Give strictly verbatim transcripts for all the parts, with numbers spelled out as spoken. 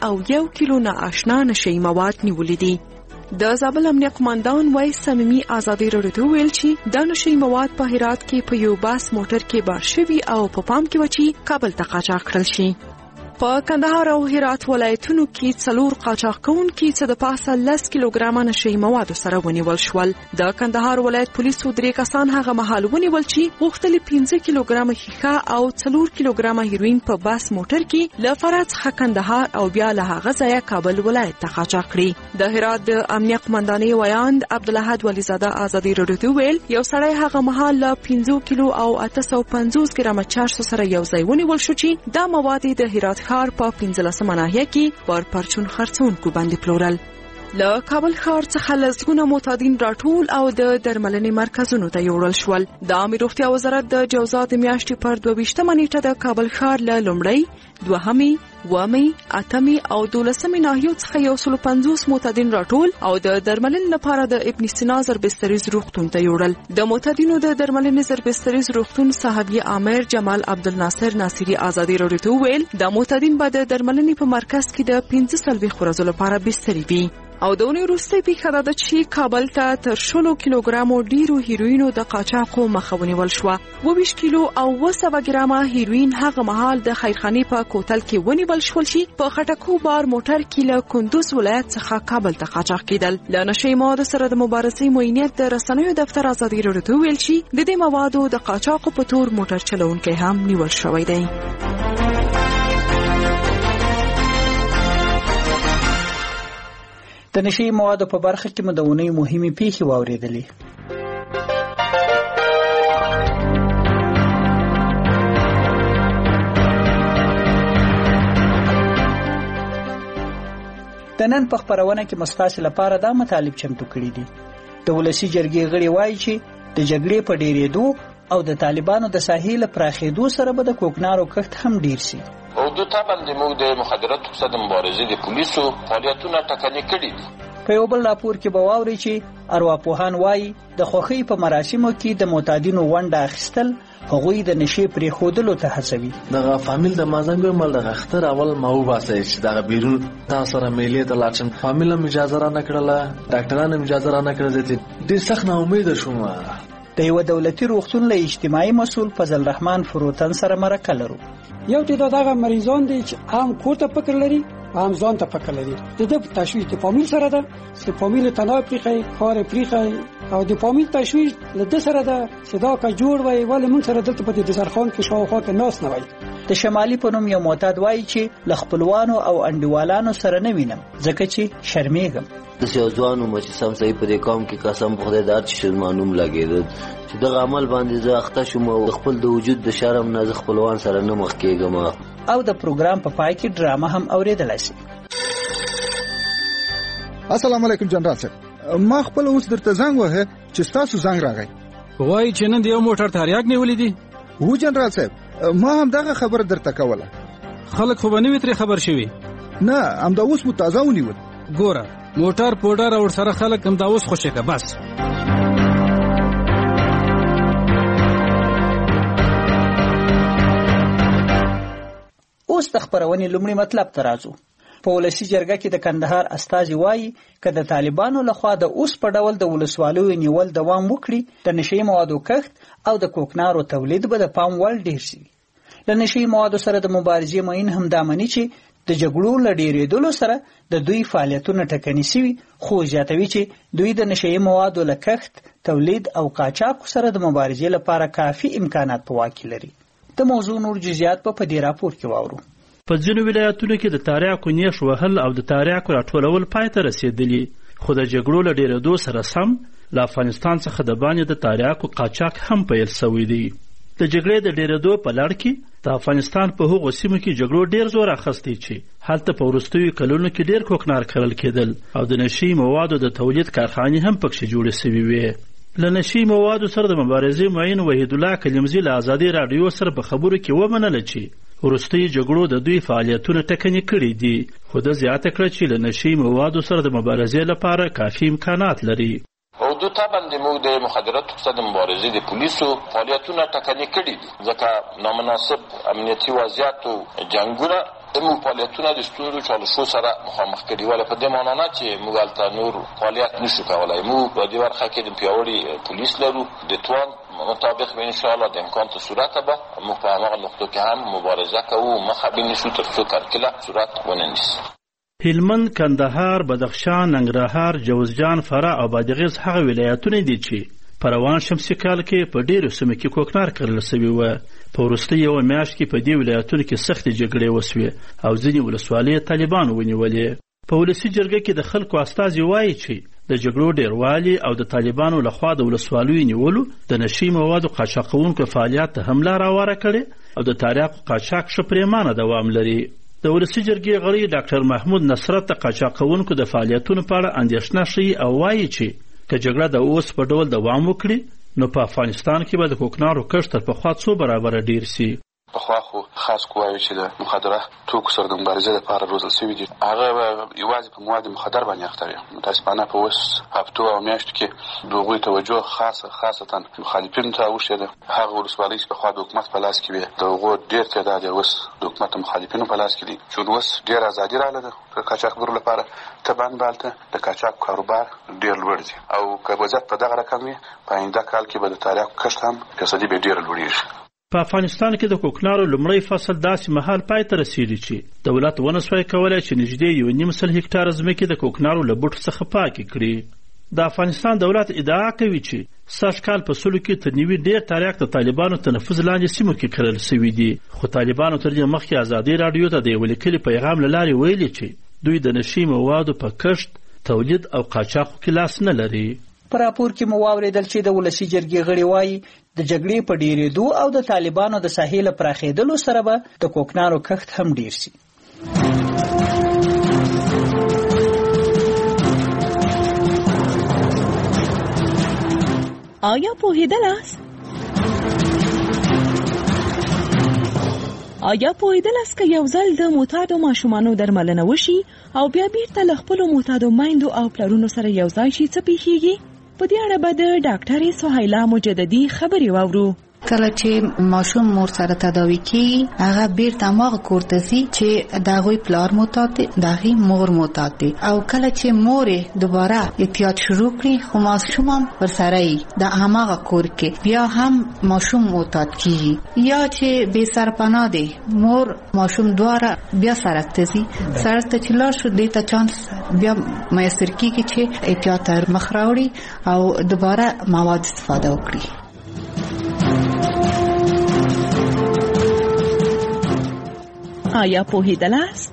او یو کیلو ناآشنا نشئی مواد نیولې دي. د زابل امنیه قومندان وایي صمیمي ازادي راډیو ویل چې د نشئی مواد په هرات کې په یو باس موټر کې بار شوي او په پام کې و چې کابل ته قاچاق کړل شي. په کندهار او هرات ولایتونو کې څلور قاچاق کوونکي څه د پاسه لس کیلوګرامه نشئی مواد سره ونیول شول. د کندهار ولایت پولیسو درې کسان هغه مهال ونیول چې غوښتل پنځه کیلوګرامه ښیښه او څلور کیلوګرامه هیروین په باس موټر کې له فرات څخه کندهار او بیا له هغه ځایه کابل ولایت ته قاچاق کړي. د هرات د امنیه قومندانۍ ویاند عبدالحد ولیزاده ازادي راډیو ویل یو سړی هغه مهال له پنځه کیلو او اته سوه پنځوس ګرامه چارج سره یو ځای ونیول شو چې دا مواد د هرات ښار په پنځلسمه ناحیه کې پر پرچون خرڅونکو باندې پلورل. له کابل ښار څخه لسګونه معتادین راټول او د درملنې مرکزونو ته یوړل شول. د عامه روغتیا وزارت د جوزا د میاشتې پر دوه ویشتمه نیټه د کابل ښار له لومړۍ، دوهمې، اوومې، اتمې او دولسمې ناحیو څخه یو سل پنځوس معتادین راټول او د درملنې لپاره د ابن سینا زربستریز روغتون ته یوړل. د معتادینو د درملنې زربستریز روغتون صاحب امیر جمال عبدالناصر ناصری ازادي راډیو ویل د معتادین به د درملنې په مرکز کې د پنځه څلوېښت ورځو لپاره بستري وي. او د اونۍ وروستۍ پیښه ده چې کابل ته تر شلو کیلوګرامو ډیرو هیروینو د قاچاقو مخه ونیول شوه. اووه ویشت کیلو او اوه سوه ګرامه هیروین هغه مهال د خیرخانې په کوتل کې ونیول شول چې په خټکو بار موټر کې له کندوز ولایت څخه کابل ته قاچاق کېدل. له نشئی موادو سره د مبارزې معینیت د رسنیو دفتر ازادي راډیو ویل چې د دې موادو د قاچاقو په تور موټر چلوونکی هم نیول شوی دی. د نشئی موادو په برخه کې مو د اونۍ مهمې پیښې واورېدلې. د نن په خپرونه کې مستاسې لپاره دا مطالب چمتو کړي دي. د ولسی جرګې غړي وایي چې د جګړې په ډېرېدو او د طالبانو د ساحې له پراخېدو سره به د کوکنارو کښت هم ډیر شي. او د طبعا د موږ د مخدراتو ضد مبارزې د پولیسو فعالیتونه ټکنۍ کړي دي. په یو بل راپور کې به واورئ چې ارواپوهان وایي د خوښۍ په مراسمو کې د معتادینو ونډه اخیستل هغوی د نشې پرېښودلو ته هڅوي. دغه فامیل د مازنګر مل دغه اختر اول ما وباسي چې دغه بیرون تاسو سره میلې ته لاړ شم. فامیل هم اجازه را نه کړله، ډاکټرانو هم اجازه را نه کړله. ډېر سخت ناامیده شوم. د یو دولتي روغتون له اجتماعي مسؤل فضل رحمان فروتن سره مرکه لرو. یو تعداد هغه مریضان دي چې عام کور ته فکر لري، عام ځان ته فکر لري. د دې تشویش د فامیل سره ده، چې فامیل تنها پریخي، کار پریخي او د فامیل تشویش له د سره ده چې دا کا جوړ وای ولې موږ سره دلته په دې دسترخوان کې شاوخوا کې ناس نه وای. د شمالي په نوم یو معتاد وایي چې ل خپلوانو او انډیوالانو سره نه وینم ځکه چې شرمېږم. د سیاځوانو مچ سم صحیح په دې قوم کې قسم په خدای دار چې شرمانوم لګېد چې دغه عمل باندې زه اخته شوم او خپل د وجود د شرم نه خپلوان سره نه مخ کېږم. او د پروګرام په پای کې ډرامه هم اورېدلای شي. السلام علیکم جنرال صاحب، ما خپل اوس درته زنګ وهه چې تاسو زنګ راغی. وای چې نن د یو موټر تاریاک نیولې دي. و جنرال صاحب، ما هم دغه خبر درته کوله. خلک خو باندې ترې خبر شوي؟ نه، هم دا اوس متازه ونیول. ګوره موټر پوډر او سره خلک هم دا اوس خوشی که بس. اوس د خبرونې لومړی مطلب ته راځو. په ولسی جرګه کې د کندهار استازي وایي که د طالبانو لخوا د اوس په ډول د ولسوالیو نیول دوام وکړي د نشئی موادو کښت او د کوکنارو تولید به د پام وړ ډیر شي. له نشئی موادو سره د مبارزې معین هم دا مني چې د جګړو له ډیرېدلو سره د دوی فعالیتونه ټکني شوي، خو زیاتوي چې دوی د نشئی موادو له کښت، تولید او قاچاق سره د مبارزې لپاره کافي امکانات په واک لري. د موضوع نور جزئیات په دې راپور کې واورو. په ځینو ولایتونو کې د تاریاکو نیش وهل او د تاریاکو راټولول پای ته رسېدلي، خو د جګړو له ډېرېدو سره سم له افغانستان څخه د باندې د تاریاکو قاچاق هم پیل شوی دی. د جګړې د ډېرېدو په لړ کې د افغانستان په هغو سیمو کې جګړو ډېر زور اخیستی چې هلته په وروستیو کلونو کې ډېر کوکنار کرل کېدل او د نشئی موادو د تولید کارخانې هم پکښې جوړې شوې وې. له نشئی موادو سره د مبارزې معین وحیدالله کلیمزي له ازادي راډیو سره په خبرو کې ومنله چې وروستیو جګړو د دوی فعالیتونه ټکني کړي دي، خو ده زیاته کړه چې له نشئی موادو سره د مبارزې لپاره کافي امکانات لري. او دو طبعا د موږ د مخدراتو ضد مبارزې د پولیسو فعالیتونه ټکني کړي دي، ځکه نامناسب امنیتي وضعیت او جنګونه موږ فعالیتونه د ستونزو چالشو سره مخامخ کړي ولې په دې معنا نه چې موږ هلته نور فعالیت نشو کولی. موږ په دې برخه کې د پیاوړي پولیس لرو د توان مطابق به انشاءالله د امکان ته صورت به موږ په هماغه نقطو کې هم مبارزه کوو مخه بنیسو تر څو کرکله صورت ونه نیسي. هلمند، کندهار، بدخشان، ننګرهار، جوزجان، فراه او بادغیس هغه ولایتونه دي چې په روان شمسي کال کې په ډېرو سیمو کې کوکنار کرل سوي وه. په وروستۍ یوه میاشت کې په دې ولایتونو کې سختې جګړې وسوې او ځینې ولسوالۍ طالبانو ونیولې. په ولسي جرګه کې د خلکو استازي وایي چې د جګړو ډېروالي او د طالبانو لخوا د ولسوالیو نیولو د نشي موادو قاچاقونکو فعالیت ته حمله راواره کړې او د تاریاقو قاچاق ښه پرېمانه دوام لري. د ولسي جرګې غړي ډاکټر محمود نصرت د قاچاقونکو د فعالیتونو په اړه اندېښنه ښیي او وایي چې که جګړه د اوس په ډول دوام وکړي نو په افغانستان کې به د کوکنارو کښت تر پخوا څو برابره ډېر سي. پخوا خو خاص قواوې چې د مخدره توکو سره د مبارزې لپاره روزل سوي دي هغه یوازې په مواد مخدر باندې اخته وي. متاسفانه په اوس هفتو او میاشتو کې د هغوی توجه خاصه خاصتا مخالفینو ته اوښتې ده. هغه ولسوالۍ چې پخوا د حکومت په لاس کې وي د هغو ډېر تعداد یې اوس د حکومت د مخالفینو په لاس کې دي چې اوس ډېره ازادي راغله ده د قاچاقبرو لپاره. طبعا به هلته د قاچاق کاروبار ډېر لوړ دي او که وضعیت په دغه رقم وي په آینده کال کې به د تاریاقو کښت هم فیصدي به ډېره لوړېږي. په افغانستان کې د کوکنارو لومړی فصل داسې مهال پای ته رسېږي چې دولت ونه سوی کولی چې نږدې یو نیم سل هکټاره ځمکې د کوکنارو له بوټو څخه پاکې کړي. د افغانستان دولت ادعا کوي چې سږ کال په سلو کې تر نوي ډېر تاریاق د طالبانو تنفذ لاندې سیمو کې کرل سوي دي. خو طالبانو تر دې مخکې ازادي راډیو ته د یوه لیکلي پیغام له لارې ویلي چې دوی د نشي موادو په کښت، تولید او قاچاقو کې لاس نه لري. په راپور کې مو واورېدل چې د ولسي جرګې غړي وایي د جګړې په ډېرېدو او د طالبانو د ساحې له پراخېدلو سره به د کوکنارو کښت هم ډېر سي. آیا پوهېدلاست؟ آیا پوهېدلاست که یو ځل د معتادو ماشومانو درملنه وشي او بیا بیرته له خپلو معتادو میندو او پلرونو سره یو ځای شي څه پیښیږي؟ په دې اړه به د ډاکټرې سهیلا مجددي خبرې واورو. کله چې ماشوم مور سره تداوي کیږي هغه بیرته هغه کور ته ځي چې د هغوی پلار معتاد دی، د هغې مور معتاد دی او کله چې مور دوباره احتیاط شروع کړي خو ماشوم هم ورسره وي د هماغه کور کې بیا هم ماشوم معتاد کیږي. یا چې بې سرپناه دی مور ماشوم دواړه بیا سړک ته ځي، سړک ته چې لاړ شو دې ته چانس بیا میسر کیږي چې احتیاط تر مخ راوړي او دوباره مواد استفاده وکړي. آیا پوهېدلاست؟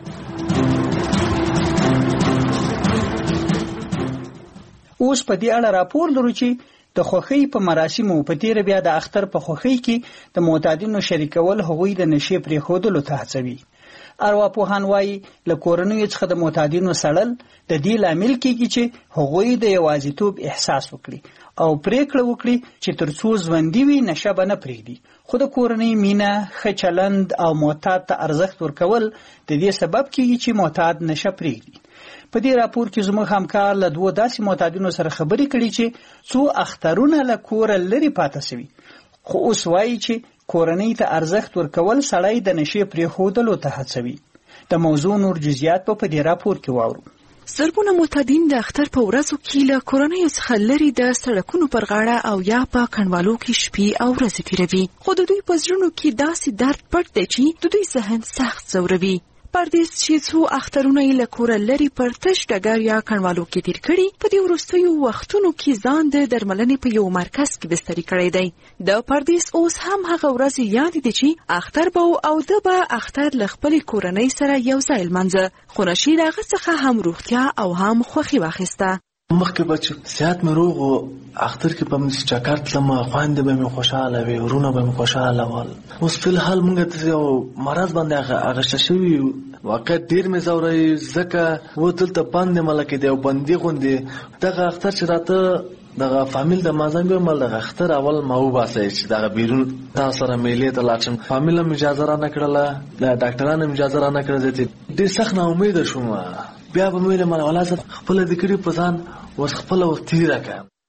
اوس په دې اړه راپور لرو چې د خوښۍ په مراسمو په تیره بیا د اختر په خوښۍ کې د معتادینو شریکول هغوی د نشې پرېښودلو ته هڅوي. ارواپوهان وایي له کورنیو څخه د معتادینو سړل د دې لامل کېږي چې هغوی د یوازیتوب احساس وکړي او پریکړه وکړي چې تر څو ژوندي وي نشه به نه پرېږدي. خو د کورنۍ مینه، ښه چلند او معتاد ته ارزښت ورکول د دې سبب کېږي چې معتاد نشه پرېږدي. په دې راپور کې زموږ همکار له دوو داسې معتادینو سره خبرې کړي چې څو اخترونه له کوره لرې پاته سوي خو اوس وایي چې کورنۍ ته ارزښت ورکول سړی د نشې پرېښودلو ته هڅوي. د موضوع نور جزئیات په دې راپور کې واورو. زرګونه معتادین د اختر په ورځو کې له کورنیو څخه لرې د سړکونو پر غاړه او یا په کنډوالو کې شپې او ورځې تېروي. خو د دوی په زړونو کې داسې درد پټ دی چې د دوی ذهن سخت ځوروي. پردیس چې څو اخترونه یې له کوره لرې پر تش ډګر یا کنډوالو کې تېر کړي په دې وروستیو وختونو کې ځان د درملنې په یو مرکز کې بستري کړی دی. د پردیس اوس هم هغه ورځې یادې دي چې اختر به او ده به اختر له خپلې کورنۍ سره یو ځای لمانځه، خو نشي د هغه څخه هم روغتیا او هم خوښي واخیسته. مخکې به چې صحت مې روغ و اختر کې به مې چکر تلم، خویندې به مې خوشحاله وي، ورونه به مې خوشحاله ول. اوس فلحال موږ ته یو مرض باندې اغېشته شوي واقع ډېر مې ځوروي ځکه و دلته بند یم لکه د یو بندي غوندې. دغه اختر چې راته دغه فامیل د مازنګ مل دغه اختر اول ما وباسئ چې دغه بیرون تاسو سره میلې ته لاړ شم. فامیل هم اجازه را نه کړله، د ډاکټرانو هم اجازه را نه کړه. زه ډېر سخت ناامیده شوم. بیا به مې له ملا زه خپله د کړي په ځان اوس خپله ور تېره کړم.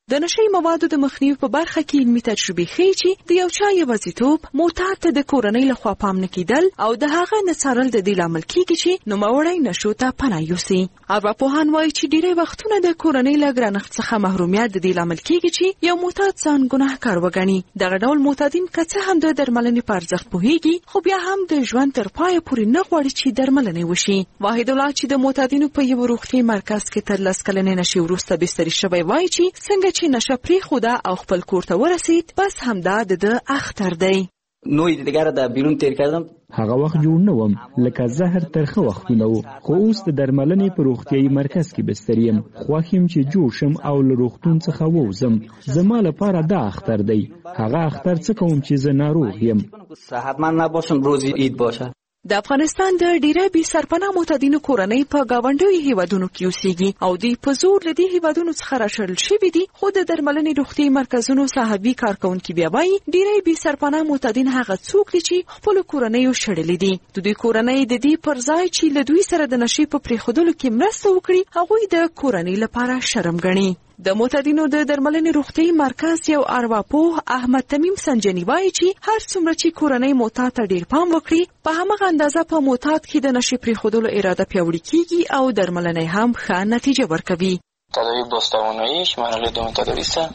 د نشي موادو د مخنیوي په برخه کې علمي تجربې ښیي چې د یو چا یوازیتوب، معتاد ته د کورنۍ لخوا پام نه کیدل او د هغه نه څارل د دې لامل کیږي چې نوموړی نشو ته پناه یوسي. ارواپوهان وایي چې ډېری وختونه د کورنۍ له ګرانښت څخه محرومیت د دې لامل کیږي چې یو معتاد ځان ګناهکار وګڼي. دغه ډول معتادین که څه هم د درملنې په ارزښت پوهیږي، خو بیا هم د ژوند تر پایه پورې نه غواړي چې درملنه وشي. واحد الله چې د معتادینو په یو روغتیایي مرکز کې تر لس کلنې نشي وروسته بستري شوی وایي چې څنګه چې نشه پرېښوده او خپل کور ته ورسید، بس همدا د ده اختر دی. نوی دیگر د بیرون تیر کردم. هغه وخت جوړ نه وم لکه زهر ترخه وختونه وو، خو اوس د درملنې په روغتیایي مرکز کې بستر یم. خوښ یم چې جوړ شم او له روغتون څخه ووځم. زما لپاره دا اختر دی. هغه اختر څه کوم چې زه ناروغ یم. صحتمند نباشم روزی عید باشه. د افغانستان د ډیری بي سرپناه معتادینو کورنۍ په گاونډیو هیوادونو کې اوسېږي او دوی په زور له دې هیوادونو څخه راشړل شوي دي، خو د درملنې روغتیایي مرکزونو صاحبي کارکونکي بیا وایي ډیری بي سرپناه معتادین هغه څوک دي چې خپلو کورنیو شړلي دي. د دوی کورنۍ د دې پر ځای چې له دوی سره د نشې په پرېښودلو کې مرسته وکړي، هغوی د کورنۍ لپاره شرم ګڼي. د معتادینو د درملنې روغتیایي مرکز یو ارواپوه احمد تمیم سنجنی وایي چې هر څومره چې کورنۍ معتاد ته ډیر پام وکړي، په همغه اندازه په معتاد کې د نشې پرېښودلو اراده پیاوړې کیږي او درملنه هم ښه نتیجه ورکوي. تداوی باستواناییش مرحله دوم تداویسته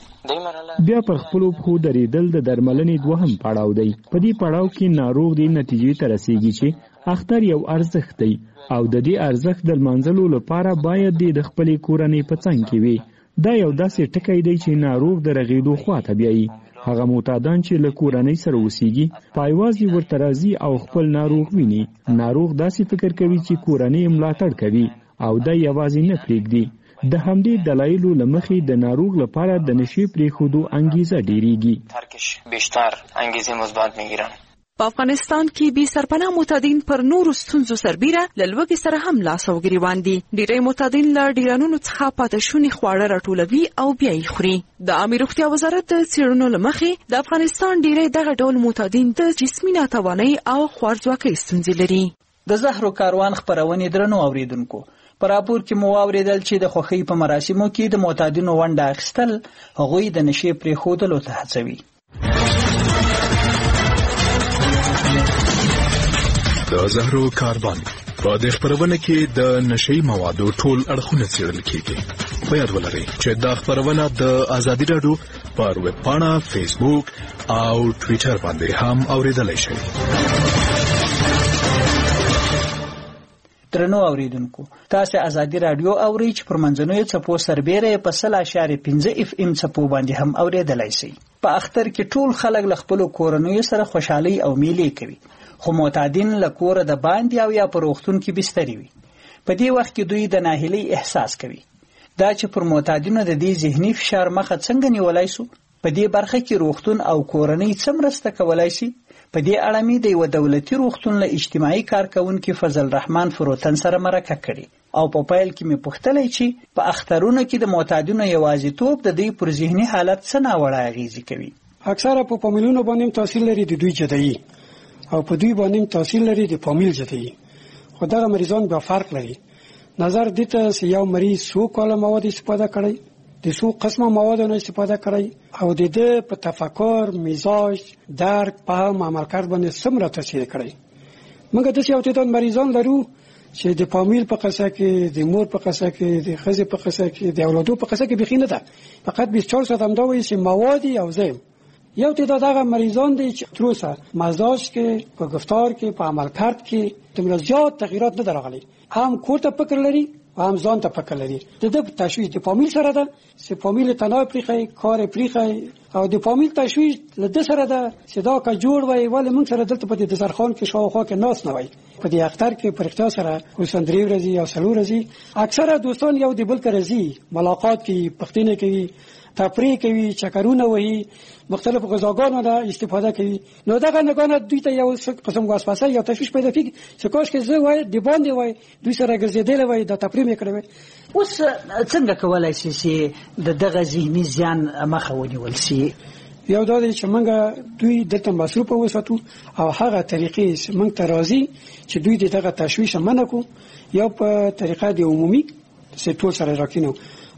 بیا پر خپلو پښو درېدل د درملنې دوهم پړاو دی. په دې پړاو کې ناروغ دې نتیجې ته رسیږي چې اختر یو ارزښت دی او د دې ارزښت د لمانځلو لپاره باید د خپلې کورنۍ په څنګ کې وي. دا یو داسې ټکی دی چې ناروغ د رغېدو خواته بیایي. هغه معتادان چې له کورنۍ سره اوسېږي پایوازي ورته راځي او خپل ناروغ ویني. ناروغ داسې فکر کوي چې کورنۍ ملاتړ کوي او دا یوازې نه پرېږدي. د همدې دلایلو له مخې د ناروغ لپاره د نشې پرېښودو انګیزه ډېرېږي. ترکش بیشتر انګیزه مثبت میگیرن. په افغانستان کې بي سرپناه معتادین پر نورو ستونزو سربیره له لوږې سره هم لاس او ګریوان دي. ډېری معتادین له ډیرانونو څخه پاتې شوني خواړه راټولوي او بیا یې خوري. د عامه روغتیا وزارت د څېړنو له مخې د افغانستان ډېری دغه ډول معتادین د جسمي ناتوانۍ او خوارځواکۍ ستونزې لري. د زهرو کاروان خپرونې درنو اوریدونکو، په راپور کې مو واورېدل چې د خوښۍ په مراسمو کې د معتادینو ونډه اخیستل هغوی د نشې پرېښودلو ته هڅوي. د زهرو کاروان په دې خپرونه کې د نشئی موادو ټول اړخونه څېړل کیږي. په یاد ولرئ چې دا خپرونه د ازادي راډیو پر ویب پاڼه، فیسبوک او ټویټر باندې هم اوریدلای شئ. درنو اوریدونکو، تاسو ازادي راډیو اورئ چې پر منځنوي څپو سربیره په سل اشاریه پنځه اف ام څپو باندې هم اوریدلای شئ. په اختر کې ټول خلک له خپل کورنیو سره خوشحالي او میلې کوي، خو معتادین له کوره د باندې او یا په روغتون کې بستري وي. په دې وخت کې دوی د ناهیلۍ احساس کوي. دا چې پر معتادینو د دې ذهني فشار مخه څنګه نیولای شو، په دې برخه کې روغتون او کورنۍ څه مرسته کولای شي، په دې اړه مې د یو دولتي روغتون له اجتماعي کارکونکي فضل رحمان فروتن سره مرکه کړې او په پیل کې مې پوښتلې چې په اخترونو کې د معتادینو یوازیتوب د دوی پر ذهني حالت څه ناوړه اغیزې کوي. اکثره په فامیلونو باندې تاثیر لري د دوی جدایي او په دوی باندې تاثیر لري د فامیل جدایي. خو دغه مریضان بیا فرق لري. نظر دې ته چې یو مریض څو کاله مواد استفاده کړي، د څو قسمه موادونو استفاده کړي او د دې په تفکر، مزاج، درک، فهم، عمل کرد باندې څومره تاثیر کړي. موږ داسې یو تعداد مریضان لرو چې د فامیل په قصه کې، د مور په قصه کې، د ښځې په قصه کې، د اولادو په قصه کې بیخي نه ده. فقط بیست و چهار ساعت همدا وایي چې مواد او زیم. یو تعداد هغه مریضان دي چې تر اوسه مزاج کې، په گفتار کې، په عمل کرد کې دومره زیات تغییرات نه درغلي. هم کور ته فکر لري هم ځان ته فکر لري. د دې تشویش د فامیل سره ده، چې فامیل تنها پریخي، کار پریخي او د فامیل تشویش له د سره ده چې دا کا جوړ وای ولې موږ سره دلته په دې دسترخوان کې شاوخوا کې ناس نه وای. په دې اختر کې پر اختیار سره اوسن درې ورځې او څلور ورځې اکثره دوستان یو د بل سره راځي، ملاقات کوي، پښتنه کوي، تفریح کوي، چکرونه وهي، مختلف غذاګانو نه استفاده کوي. نو دغه نگانه دوی ته یو قسم واسپاسه یا تشویش پیدا کیږي چې کاش کې زه وای د باندې وای دوی سره ګرځېدل وای د تفریح میکړم. اوس څنګه کولای شي چې د دغه ذهني زیان مخه ونیول شي؟ یو دا دی چې موږ دوی دلته مصروف وساتو او هغه طریقې چې موږ ته راځي چې دوی دغه تشویش منع کو، یا په طریقه د عمومي چې ټول سره راکینو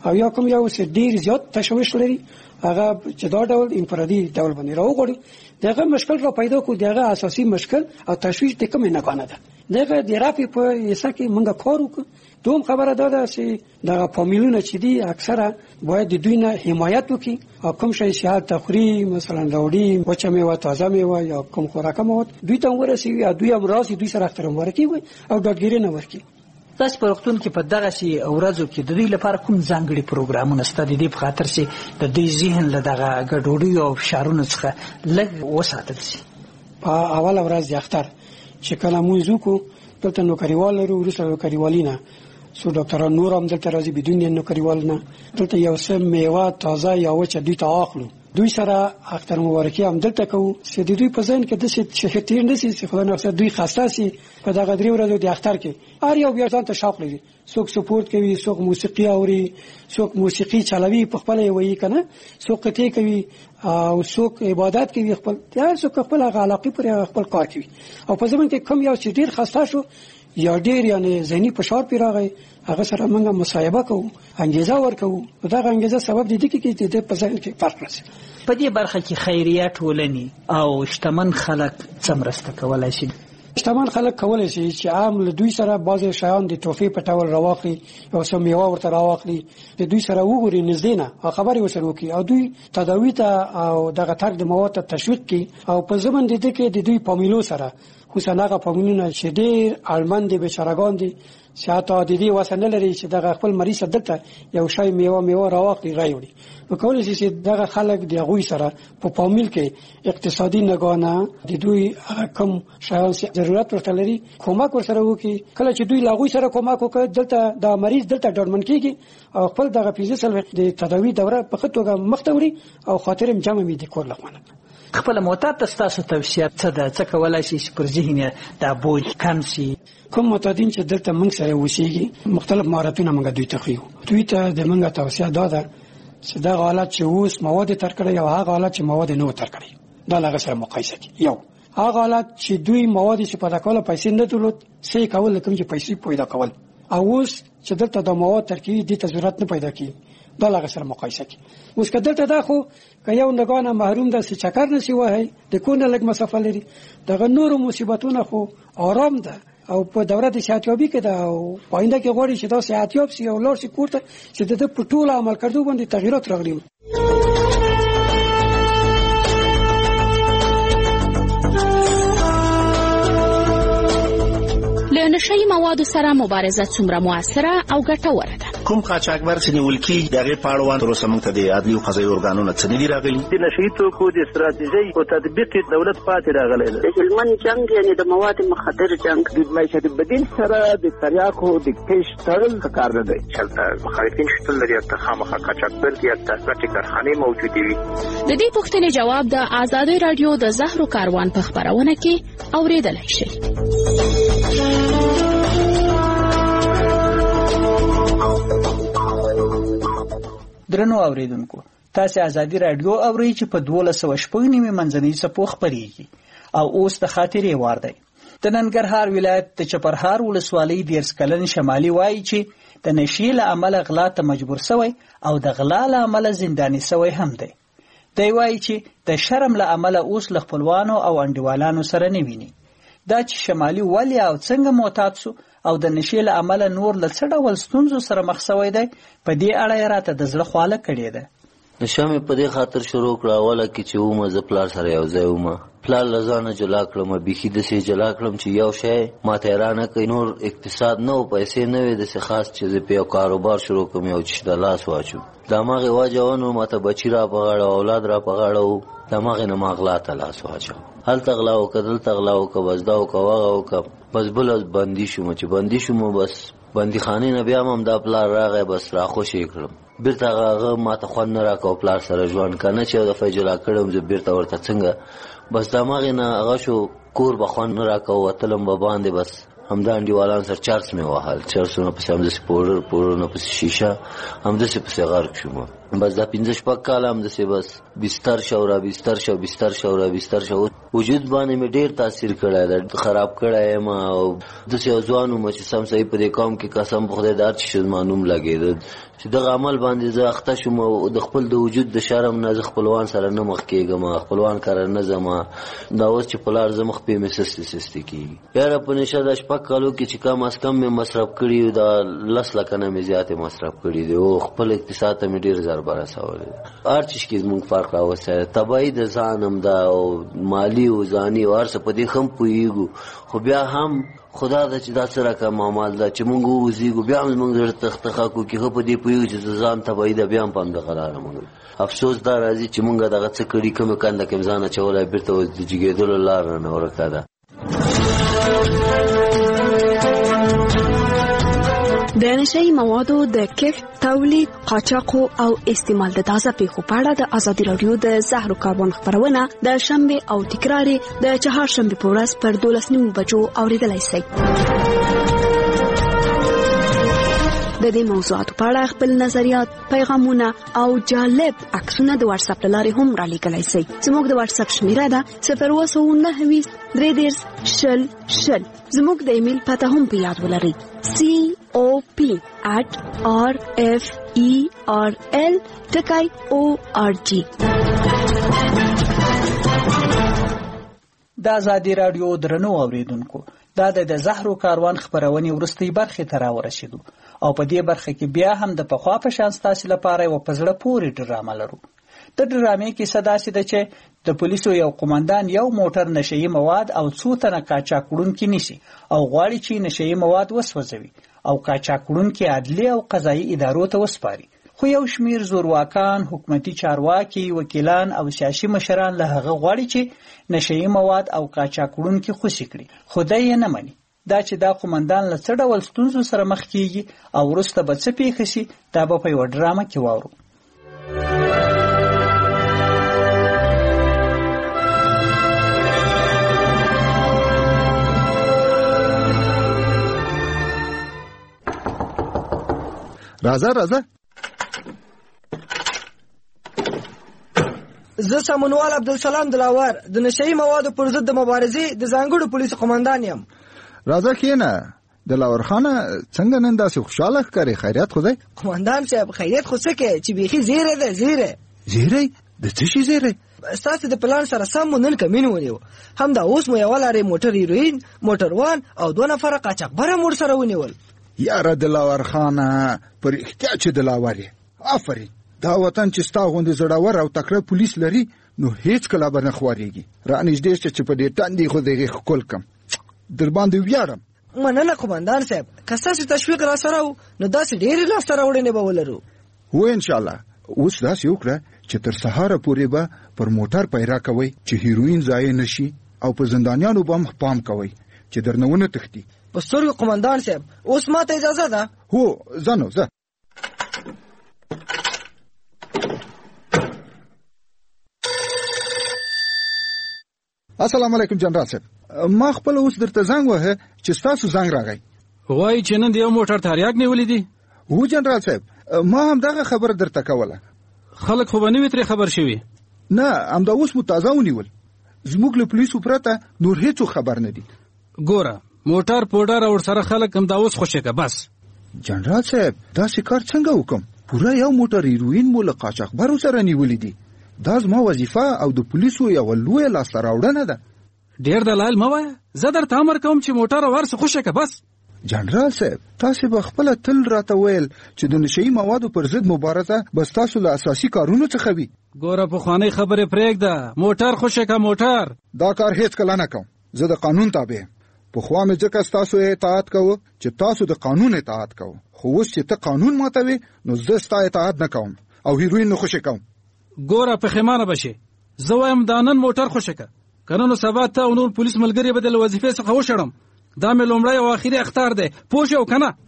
او یا کوم یو څه ډیر زیات تشویش لري هغه چې دا ډول انفرادي ډول باندې راوغړي دغه مشکل را پیدا کو دغه اساسي مشکل او تشویش د کوم نه کنه ده دغه د رافي په یسه کې موږ کار وکړو دوم خبره ده چې دغه فامیلونه چې دي اکثره باید د دوی نه حمایت وکړي او کوم شي صحت تخری مثلا راوړي وچه میوه تازه میوه یا کوم خوراک مواد دوی ته ورسیږي او دوی هم راسي دوی سره احترام ورکړي او ډاډګیري نه ورکړي. تاسو په وختونو کې په دغه سي اورازو کې د دوی لپاره کوم ځانګړي پروګرامونه ستاسو د خاطر چې د دوی ذهن له دغه ګډوډي او فشارونو څخه لږ وساتل شي؟ په اول ورځ د اختر چې کله موږ کو دلته نو کریوال لرو ورسره نو کریوالینا سو ډاکټران نور هم دلته راځي بدون نو کریوالنا دلته یو سم میوه تازه یا وچه دوی ته اخلو دوی سره اختر مبارکي هم دلته کوو چې دوی په ځین کې د شهرتیر نشي چې خدای نه دوی خاصه سي په دغه درې ورځو د اختر کې هر یو بیا ځان ته شوق لري څوک سپورت کوي څوک موسیقي اوري څوک موسیقي چلوي په خپل وایي کنه څوک ته کوي او څوک عبادت کوي خپل یا څوک خپل علاقه پر خپل کار کوي او په ځمن کې کم یو چې ډیر خاصه شو یا ډیر یعنی ذهني فشار پیراغی هغه سره موږ مصاحبه کوو انګیزه ورکوو دا انګیزه سبب دي چې د په ځای کې فرق راځي. په دې برخه کې خیریه ټولنې او شتمن خلک څمرسته کولای شي؟ شتمن خلک کولای شي چې عام له دوی سره بعضی شیان د توفی په ټول راوخلي او سم میوه ورته راوخلي د دوی سره وګوري نږدې نه او خبري وسره وکي او دوی تداوی ته او دغه ترک د مواد ته تشویق کوي او په ځمن دي کې د دوی فامیلو سره خصوصا فامیلونه چې ډېر اړمن دي بشرګان دي شاته د دې وسنه لري چې دغه خپل مریض دلته یو شی میوه میوه راوخلي راوړي نو کولای شي چې دغه خلک د غوي سره په فامیل کې اقتصادي نگانه د دوی کم شایان ضرورت ورته لري کومک ورسره وکي کله چې دوی لاغوي سره کومک وکړي دلته د مریض دلته ډاډمن کیږي او خپل دغه فیزیکل د تداوی دوره په خطوګه مختوري او خاطرم جمع می دي کول لغونه خپل معتاد تاسو توصیه څه ده څه کولای شي پر ذهن د بوج کم شي؟ کوم معتادین چې دلته موږ سره وسیږي مختلف مهارتونه موږ دوی ته خو دوی ته د موږ توصیه ده چې دا حالت چې اوس مواد تر کړی او هغه حالت چې مواد نه تر کړی دا لږ سره مقایسه کی یو هغه حالت چې دوی مواد چې پیدا کول پیسې نه درلود سې کول کوم چې پیسې پیدا کول او اوس چې دلته د مواد ترکیب دي ته ضرورت نه پیدا کی دا لږ سره مقایسه کی اوس کدلته دا خو که یو نگانه محروم ده چې چکر نشي وای د کونه لګ مسافه لري دغه نور مصیبتونه خو آرام ده او په دوره د صحتیابي کې دا او پاینده کې غوړي چې دا صحتیاب سي او لور سي کوړه چې د په ټول عمل کړو باندې تغیرات راغلي. له نشئی موادو سره مبارزه څومره موثره او ګټوره ده؟ کوم قاچاقبر چې نیول کیږي دغه پاړوان تر اوسه موږ ته د عدلي او قضایي ارګانونو څخه نه راغلي. د نشئی توکو د استراتیژي او تطبیق دولت پاتې راغلی دی. د هلمند جنگ یعنی د مواد مخدر جنگ د معیشت بدیل سره د تریاکو د کیش تړل کار نه دی. چلته مخالفین شتون لري ته خامخا قاچاقبر کې ته پټي کارخانه موجوده وي. د دې پوښتنې جواب د آزادۍ رادیو د زهرو کاروان په خبرونه کې اوریدلای شئ. درنو اوریدونکو تاسو آزادي رادیو اورئ چې په دولس سوه شپږ نیمه منځنۍ څپو خبرېږي او اوس د خاطرې وار دی. د ننګرهار ولایت د چپرهار ولسوالۍ دیرش کلن شمالي وایي چې د نشې له امله غلا ته مجبور شوی او د غلا له امله زنداني شوی هم دی. دی وایي چې د شرم له امله اوس له خپلوانو او انډیوالانو سره نه ویني. دا چې شمالي ولې او څنګه معتاد شو او د نشې له امله نور له څه ډول ستونزو سره مخ شوی دی په دې اړه یې راته د زړه خواله کړې ده. نشه مې په دې خاطر شروع کړه اوله کې چې ومه زه پلار سره یو ځای ومه پلار له ځانه جلا کړم بیخي داسې جلا کړم چې یو شی ماته حیرانه کوي نور اقتصاد نه و پیسې نه وې داسې خاص چې زه په یو کاروبار شروع کړم یو چې د لاس واچوم د هماغې وجه ونه ماته بچي را په غاړه اولاد را په غاړه و د هماغې نه ما غلا ته لاس واچوم هلته غلا وکړه دلته غلا وکړه بس دا وکړه هغه وکړه بس بله بندي شوم چې بندي شوم بس بندي خانې نه بیا هم دا پلار راغی بس راخوشې کړم بیرته هغه ماته خوند نه راکړه پلار سره ژوند که نه چې یو دفعه جلا کړم زه بیرته ورته څنګه بس د هماغې نه هغه شو کور به خوند نه راکړه وتلم به باندې بس همدا انډیوالان سره چرس مې وهل چرسونه پسې همداسې پوډر پوډرونه پسې شیشه همداسې پسې غرق شوم بس دا پنځه شپږ کاله همداسې بس بستر شو را بستر شو بستر شو را بستر شو وجود باندې مې ډېر تاثیر کړی دی، خراب کړی یم او داسې یو ځوان وم چې سم صحیح په دې قوم کې قسم په خدای دار چې شد معلوم لګېده چې دغه عمل باندې زه اخته شوم او د خپل د وجود د شرم نه زه خپلوان سره نه مخ کېږم، خپلوان کره نه ځم. دا اوس چې پلار زه مخ پې مې سستې سستې کېږي. یاره په نشه دا شپږ کالو کې چې کم از کم مې مصرف کړي دا لس لکه نه مې زیاتې مصرف کړي دي او خپل اقتصاد ته مې ډېر ضربه رسولی دی. هر چیز کې زموږ فرق راوستی دی، تباهي د ځان هم ده او مالي او ځاني او هر څه په دې ښه هم پوهېږو، خو بیا هم خدا ده چې دا څه رقم عمل ده چې مونږ ووځېږو بیا هم زمونږ زړه تختخه کړو کې ښه په دې پوهېږو چې د ځان تباهي ده بیا هم په همدغه لاره مونږ افسوس دا راځي چې مونږ دغه څه کړي کومې کنده کې ځان اچولی بېرته اوس د جګېدلو لار رانه ورکه ده. د نشهیي موادو د کښت، تولید، قاچاق او استعمال د تازه پیښو په اړه د ازادي راډیو د زهرو کاروان خپرونه د شنبه او تکرار د چهارشنبه په ورځ پر دولس نیمو بجو اوریدلای شئ. د دې موضوعاتو په اړه خپل نظریات، پیغامونه او جالب عکسونه د واتس اپ لارې هم را لیږلی شئ. زموږ د واتس اپ شمیره ده صفر اووه سوه نهه ویشت درې دېرش شل شل. زموږ د ایمیل پته هم په یاد ولرئ سی او پی at r f e r l ټکی او ار جی. د ازادي راډیو درنو اوریدونکو، دا د زهرو کاروان خپرونې وروستۍ برخې ته راورسېدو او په دې برخه کې بیا هم د پخوا په شان ستاسې لپاره یوه په زړه پورې ډرامه لرو. د ډرامې کیسه داسې ده چې د پولیسو یو قمندان یو موټر نشهیي مواد او څو تنه قاچاق وړونکي نیسي او غواړي چې نشهیي مواد وسوځوي او قاچاق وړونکي عدلي او قضایي ادارو ته وسپاري. خو یو شمیر زورواکان، حکومتي چارواکي، وکیلان او سیاسي مشران له هغه غواړي چې نشهیي مواد او قاچاق وړونکي خوشي کړي، خو دی یې نه مني. دا چې دا قمندان له څه ډول ستونزو سره مخ کیږي او وروسته به څه پیښه شي دا به په یوه ډرامه کې واورو. راځه راځه. زه سمونوال عبدالسلام دلاور د نشهیي موادو پر ضد د مبارزې د ځانګړو پولیسو قمندان یم. راځه کښېنه. دلاور خانه څنګه نن داسې خوشحاله ښکارې؟ خیریت خو دی؟ قمندان صاحب خیریت خو څه کې چې بیخي زیری دی. زیری زیری؟ د څه شي زیری؟ ستاسې د پلان سره سم مو نن کمین ونیو. هم دا اوس مو یوه لارې موټر هیروین، موټروان او دوه نفره قاچاقبر هم ورسره ونیول. یاره دلاور خانه پر احتیاط چې دلاور یې. آفرین. دا وطن چې ستا غوندې زړور او تکړه پولیس لري نو هیڅ کله به نه خوارېږي. رانږدې شه چې په دې تندې خو د هغې ښکل کړم، در باندې ویاړم. مننه قمندان صاحب، که ستاسې تشویق را سره و نو داسې ډېرې لاسته راوړنې به ولرو. هو انشاءالله. اوس داسې وکړه چې تر سهاره پورې به پر موټر پیرا کوئ چې هیروین ضایع نه شي او په زندانیانو به هم پام کوئ چې درنه ونه تښتي. په سترګو قمندان صاحب. اوس ما ته اجازه ده؟ هو ځه نو ځه. السلام علیکم جنرال صاحب. ما خپل اوس درته زنګ وهه چې ستاسو زنګ راغی. وایي چې نن د یو موټر تریاک نیولی دی. هو جنرال صاحب، ما هم دغه خبر درته کوله. خلک خو به نه وي ترې خبر شوي؟ نه، همدا اوس مو تازه ونیول. زموږ له پولیسو پرته نور هیڅوک خبر نه دي. ګوره موټر پوډر او ورسره خلک همدا اوس خوشې که بس. جنرال صاحب داسې کار څنګه وکم؟ پوره یو موټر هیروین مو له قاچاقبرو سره نیولی دي. دا زما وظیفه او د پولیسو یوه لویه لاسته راوړنه ده. ډېر دلایل مه وایه، زه درته امر کوم چې موټر او ورسه خوشې که بس. جنرال صاحب تاسې به خپله تل راته ویل چې د نشهیي موادو پر ضد مبارزه به ستاسو له اساسي کارونو څخه وي. ګوره پخوانۍ خبرې پرېږده، موټر خوشې که موټر. دا کار هیڅ کله نه کوم. زه د قانون تابع یم. پخوا مې ځکه ستاسو اطاعت کوو چې تاسو د قانون اطاعت کوو، خو اوس چې ته قانون ماتوې نو زه ستا اطاعت نه کوم او هیروین نه خوشې کوم. ګوره پښیمانه به شې. زه وایم دا نن موټر خوشې که، که نه نو سبا ته او نور پولیس ملګري به د له وظیفې څخه وشړم. دا مې لومړی او آخري اختار دی، پوه شې او که نه؟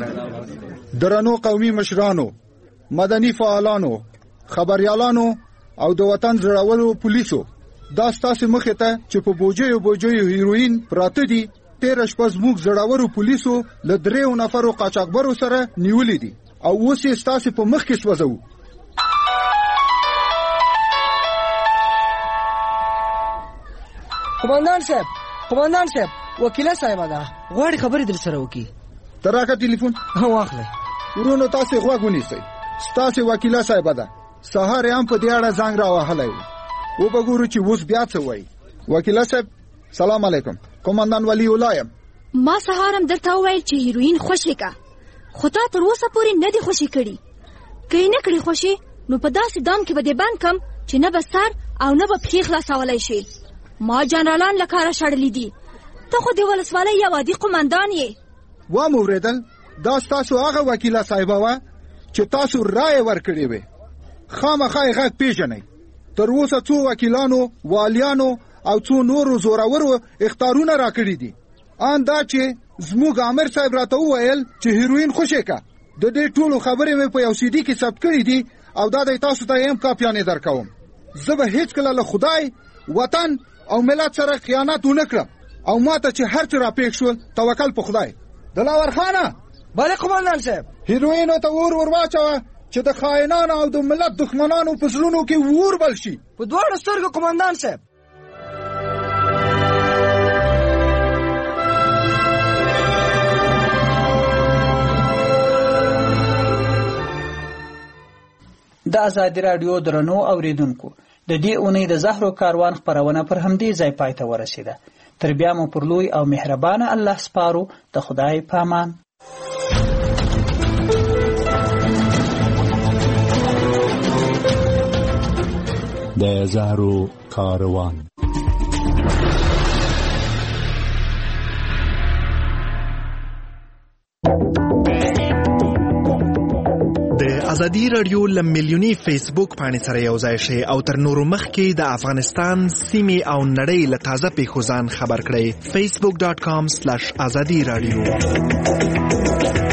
درنو قومي مشرانو، مدني فعالانو، خبريالانو او د وطن زړورو پولیسو، دا ستاسو مخې ته چې په بوجیو بوجیو هیروین پراته دي، تیر شپه زموږ زړورو پولیسو له دریو نفرو قاچاقبرو سره نیولې دي او اوس یې ستاسو په مخ کې سوځو. قومندان صاحب، قومندان صاحب، وکیله صاحب دا غواړي خبرې در سره وکړي. تراکه ټلیفون واخلئ. ورونو تاسو غوږ ونیسئ. ستاسو وکیله صاحب ده. سهار هم په دې اړه زنګ راوهلی و. و به ګورو چې اوس بیا څه وایي. وکیله صاحب سلام علیکم. قومندان ولی الله یم. ما سهار هم درته وویل چې هیروین خوشې کا، خو تا تر اوسه پورې نه دي خوشې کړي. که یې نه کړي خوشې نو په داسې دام کې به دې بند کم چې نه به سر او نه به پښې خلاصولی شي. ما جنرالان له کاره شړلي دي، ته خو د ولسوالۍ یو عادي قومندان یې. وام اورېدل دا ستاسو هغه وکیله صاحبه وه چې تاسو رایې ورکړې وې. خامخا یې غږ پېژنئ. تر اوسه څو وکیلانو، والیانو او څو نورو زورورو اختارونه راکړي دي. ان دا چې زموږ امیر صاحب راته وویل چې هیروین خوشې کا. د دې ټولو خبرې مې په یو سی ډي کې ثبت کړي دي او دا د تاسو ته هم کاپیانې درکوم. زه به هیڅکله له خدای، وطن او ملت سره خیانت ونه کړم او ماته چې هر څه را پېښ شول توکل په خدای. دلاور خانه. بله قومندان صاحب. هیروینو ته اور ور واچوه چې د خائنانو او د ملت دښمنانو په زړونو کې اور بل شي. په دواړو سترګو قومندان صاحب. د ازادي راډیو درنو اوریدونکو، د دې اونۍ د زهرو کاروان خپرونه پر همدې ځای پای ته ورسیده. تر بیا مو پر لوی او مهربانه الله سپارو. د خدای پامان. د زهرو کاروان. د ازادي راډیو لمیلیونی فیسبوک باندې سره یو ځای شي او تر نورو مخکې د افغانستان سیمې او نړۍ له تازه پیښو ځان خبر کړئ. facebook dot com slash azadi radio